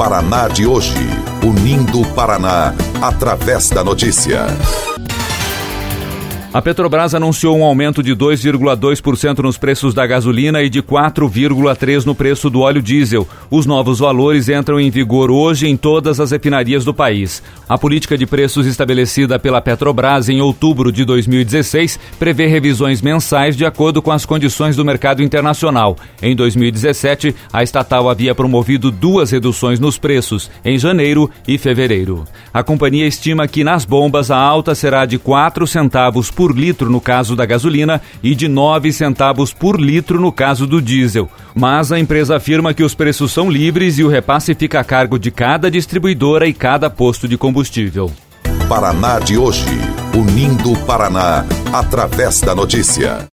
Paraná de hoje, unindo o Paraná através da notícia. A Petrobras anunciou um aumento de 2,2% nos preços da gasolina e de 4,3% no preço do óleo diesel. Os novos valores entram em vigor hoje em todas as refinarias do país. A política de preços estabelecida pela Petrobras em outubro de 2016 prevê revisões mensais de acordo com as condições do mercado internacional. Em 2017, a estatal havia promovido 2 reduções nos preços, em janeiro e fevereiro. A companhia estima que nas bombas a alta será de 4 centavos por litro no caso da gasolina e de 9 centavos por litro no caso do diesel. Mas a empresa afirma que os preços são livres e o repasse fica a cargo de cada distribuidora e cada posto de combustível. Paraná de hoje, unindo o Paraná através da notícia.